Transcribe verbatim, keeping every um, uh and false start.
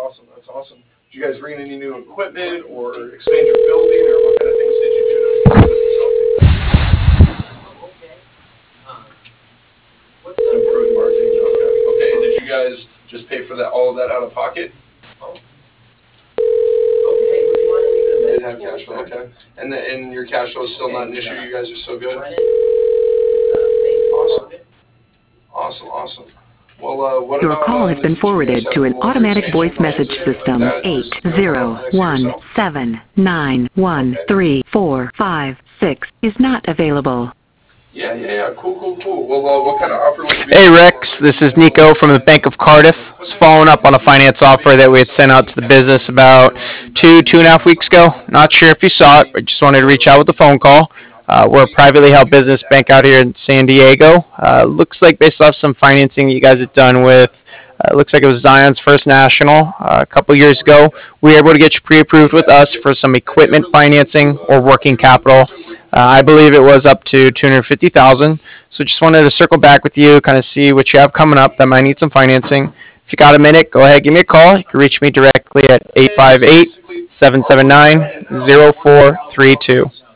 awesome. That's awesome. Did you guys bring in any new equipment or expand your building, or what kind of things did you do to improve the facility? Okay. Um, what's Improve the marketing. Okay. Okay. And did you guys just pay for that, all of that out of pocket? Oh. Okay, would you mind leaving a You did message have for me, cash flow. sir? Okay. And the, and your cash flow is still Okay, not an it's, issue. uh, You guys are so good. Brennan, with, uh, maintenance Awesome. department. Awesome. Awesome. Well, uh, what Your about call um, has been did you guys forwarded have to an goals or automatic expansion voice plans message or anything like system. that? eight Just you know, for zero the next year or one so? seven nine one three four five six is not available. Yeah, yeah, yeah. Cool, cool, cool. Well, uh, what kind of offer would you be Hey looking Rex, for? this is Nico from the Bank of Cardiff. Just following up on a finance offer that we had sent out to the business about two, two and a half weeks ago. Not sure if you saw it, but just wanted to reach out with a phone call. Uh, we're a privately held business bank out here in San Diego. Uh, looks like based off some financing you guys have done with, uh, looks like it was Zion's First National uh, a couple years ago. We were able to get you pre-approved with us for some equipment financing or working capital. Uh, I believe it was up to two hundred fifty thousand dollars. So just wanted to circle back with you, kind of see what you have coming up that might need some financing. If you got a minute, go ahead, give me a call. You can reach me directly at eight five eight, seven seven nine, zero four three two.